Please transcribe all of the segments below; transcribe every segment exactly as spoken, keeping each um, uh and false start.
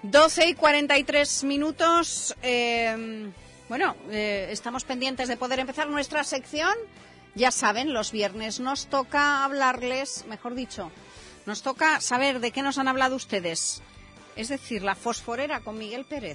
doce y cuarenta y tres minutos. Eh, bueno, eh, estamos pendientes de poder empezar nuestra sección. Ya saben, los viernes nos toca hablarles, mejor dicho, nos toca saber de qué nos han hablado ustedes. Es decir, la fosforera con Miguel Pérez.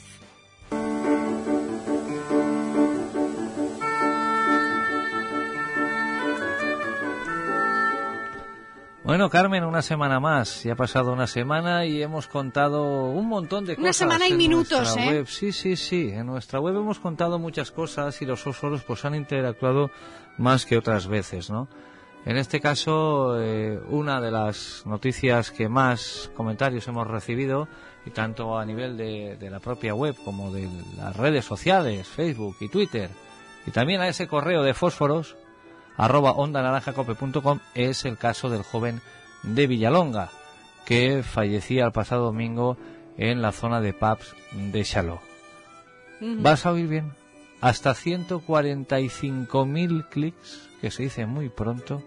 Bueno, Carmen, una semana más. Ya ha pasado una semana y hemos contado un montón de cosas. Una semana y minutos, ¿eh? Web. Sí, sí, sí. En nuestra web hemos contado muchas cosas y los fósforos pues han interactuado más que otras veces, ¿no? En este caso, eh, una de las noticias que más comentarios hemos recibido, y tanto a nivel de, de la propia web como de las redes sociales, Facebook y Twitter, y también a ese correo de fósforos, arroba onda naranja cope punto com, es el caso del joven de Villalonga, que fallecía el pasado domingo en la zona de pubs de Xaló. Uh-huh. ¿Vas a oír bien? Hasta ciento cuarenta y cinco mil clics, que se dice muy pronto,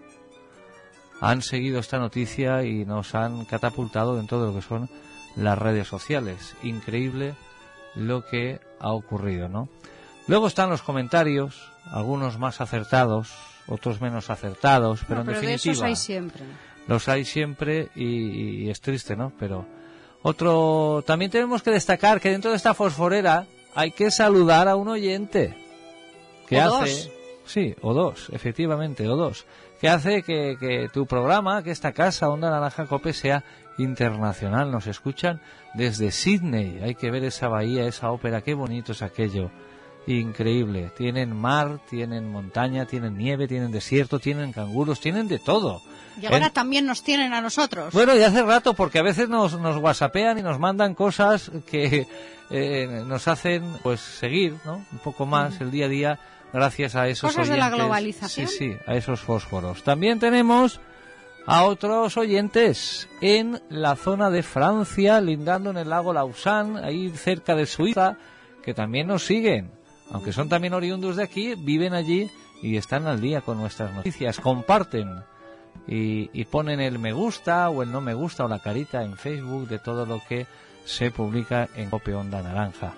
han seguido esta noticia y nos han catapultado dentro de lo que son las redes sociales. Increíble lo que ha ocurrido, ¿no? Luego están los comentarios, algunos más acertados, otros menos acertados, pero, no, pero en definitiva... de esos hay siempre. Los hay siempre y, y es triste, ¿no? Pero otro... También tenemos que destacar que dentro de esta fosforera hay que saludar a un oyente. Que o hace... dos. Sí, o dos, efectivamente, o dos. Que hace que, que tu programa, que esta casa, Onda Naranja Cope, sea internacional. Nos escuchan desde Sydney. Hay que ver esa bahía, esa ópera, qué bonito es aquello. Increíble. Tienen mar, tienen montaña, tienen nieve, tienen desierto, tienen canguros, tienen de todo. Y ahora en... también nos tienen a nosotros. Bueno, y hace rato, porque a veces nos, nos whatsappean y nos mandan cosas que eh, nos hacen pues seguir, ¿no? Un poco más uh-huh. el día a día gracias a esos cosas oyentes. De la globalización. Sí, sí, a esos fósforos. También tenemos a otros oyentes en la zona de Francia, lindando en el lago Lausanne, ahí cerca de Suiza, que también nos siguen. Aunque son también oriundos de aquí, viven allí y están al día con nuestras noticias. Comparten y, y ponen el me gusta o el no me gusta o la carita en Facebook de todo lo que se publica en Cope Onda Naranja.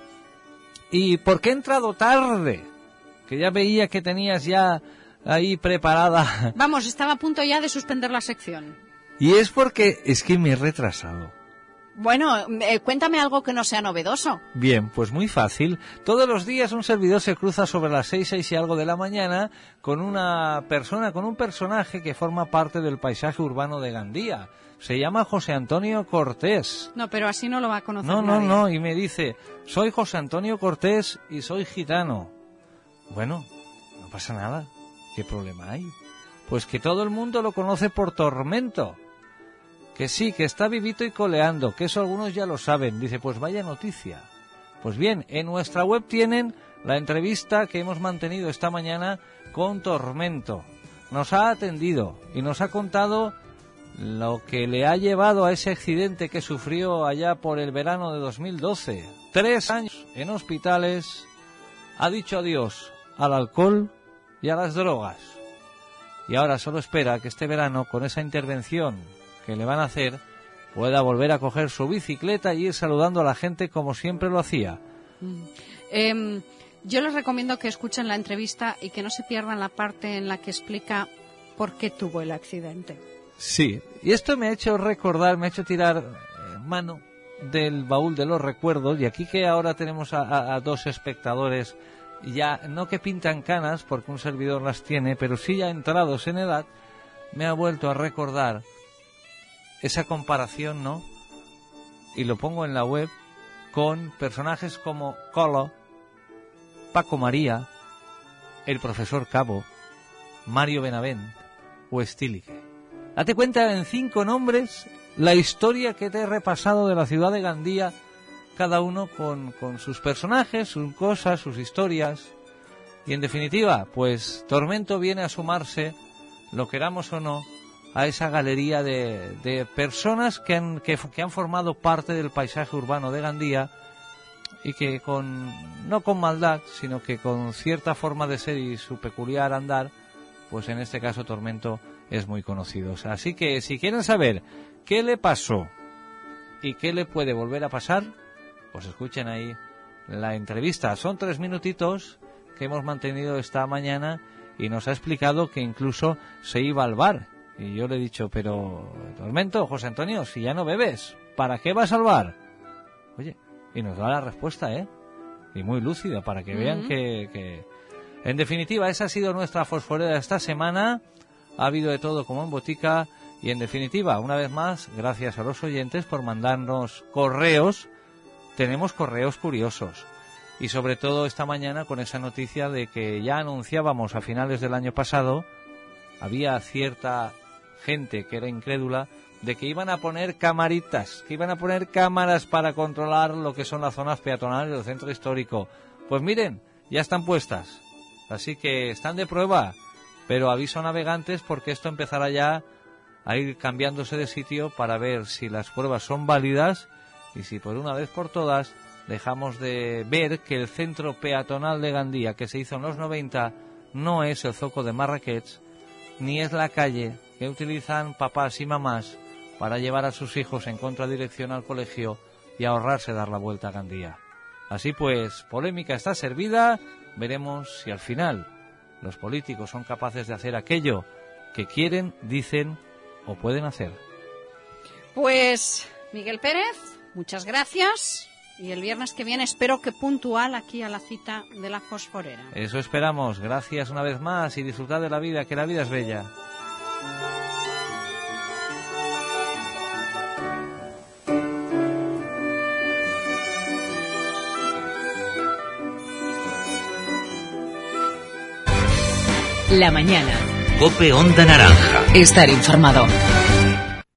¿Y por qué he entrado tarde? Que ya veía que tenías ya ahí preparada. Vamos, estaba a punto ya de suspender la sección. Y es porque es que me he retrasado. Bueno, eh, cuéntame algo que no sea novedoso. Bien, pues muy fácil. Todos los días un servidor se cruza sobre las seis, seis y algo de la mañana con una persona, con un personaje que forma parte del paisaje urbano de Gandía. Se llama José Antonio Cortés. No, pero así no lo va a conocer No, nadie. no, no, y me dice, soy José Antonio Cortés y soy gitano. Bueno, no pasa nada. ¿Qué problema hay? Pues que todo el mundo lo conoce por Tormento. Que sí, que está vivito y coleando, que eso algunos ya lo saben. Dice, pues vaya noticia. Pues bien, en nuestra web tienen la entrevista que hemos mantenido esta mañana con Tormento. Nos ha atendido y nos ha contado lo que le ha llevado a ese accidente que sufrió allá por el verano de dos mil doce. Tres años en hospitales, ha dicho adiós al alcohol y a las drogas. Y ahora solo espera que este verano, con esa intervención que le van a hacer, pueda volver a coger su bicicleta y ir saludando a la gente como siempre lo hacía. Mm. Eh, yo les recomiendo que escuchen la entrevista y que no se pierdan la parte en la que explica por qué tuvo el accidente. Sí, y esto me ha hecho recordar, me ha hecho tirar eh, mano del baúl de los recuerdos, y aquí que ahora tenemos a, a, a dos espectadores ya, no que pintan canas, porque un servidor las tiene, pero sí ya entrados en edad, me ha vuelto a recordar esa comparación, ¿no? Y lo pongo en la web con personajes como Colo, Paco María, el profesor Cabo, Mario Benavent o Stílique. Date cuenta en cinco nombres la historia que te he repasado de la ciudad de Gandía, cada uno con, con sus personajes, sus cosas, sus historias. Y en definitiva, pues Tormento viene a sumarse, lo queramos o no, a esa galería de, de personas que han, que, que han formado parte del paisaje urbano de Gandía y que con, no con maldad, sino que con cierta forma de ser y su peculiar andar, pues en este caso Tormento es muy conocido. Así que si quieren saber qué le pasó y qué le puede volver a pasar, pues escuchen ahí la entrevista. Son tres minutitos que hemos mantenido esta mañana y nos ha explicado que incluso se iba al bar. Y yo le he dicho, pero Tormento, José Antonio, si ya no bebes, ¿para qué vas al bar? Oye, y nos da la respuesta, ¿eh? Y muy lúcida, para que vean uh-huh. que, que... En definitiva, esa ha sido nuestra fosforera esta semana. Ha habido de todo como en botica. Y en definitiva, una vez más, gracias a los oyentes por mandarnos correos. Tenemos correos curiosos. Y sobre todo esta mañana con esa noticia de que ya anunciábamos a finales del año pasado, había cierta gente que era incrédula, de que iban a poner camaritas, que iban a poner cámaras para controlar lo que son las zonas peatonales del centro histórico. Pues miren, ya están puestas. Así que están de prueba, pero aviso a navegantes porque esto empezará ya a ir cambiándose de sitio para ver si las pruebas son válidas y si por una vez por todas dejamos de ver que el centro peatonal de Gandía que se hizo en los noventa no es el Zoco de Marrakech, ni es la calle que utilizan papás y mamás para llevar a sus hijos en contradirección al colegio y ahorrarse dar la vuelta a Gandía. Así pues, polémica está servida, veremos si al final los políticos son capaces de hacer aquello que quieren, dicen o pueden hacer. Pues, Miguel Pérez, muchas gracias. Y el viernes que viene espero que puntual aquí a la cita de la Fosforera. Eso esperamos. Gracias una vez más y disfrutad de la vida, que la vida es bella. La mañana. COPE Onda Naranja. Estar informado.